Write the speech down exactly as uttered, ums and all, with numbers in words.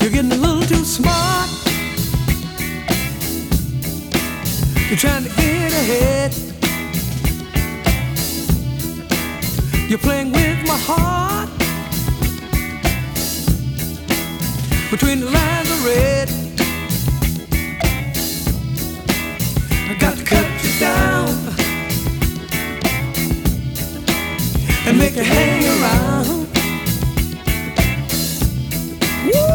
You're getting a little too smart. You're trying to get ahead. You're playing with my heart. Between the lines of red, I got to cut you down and make you hang around.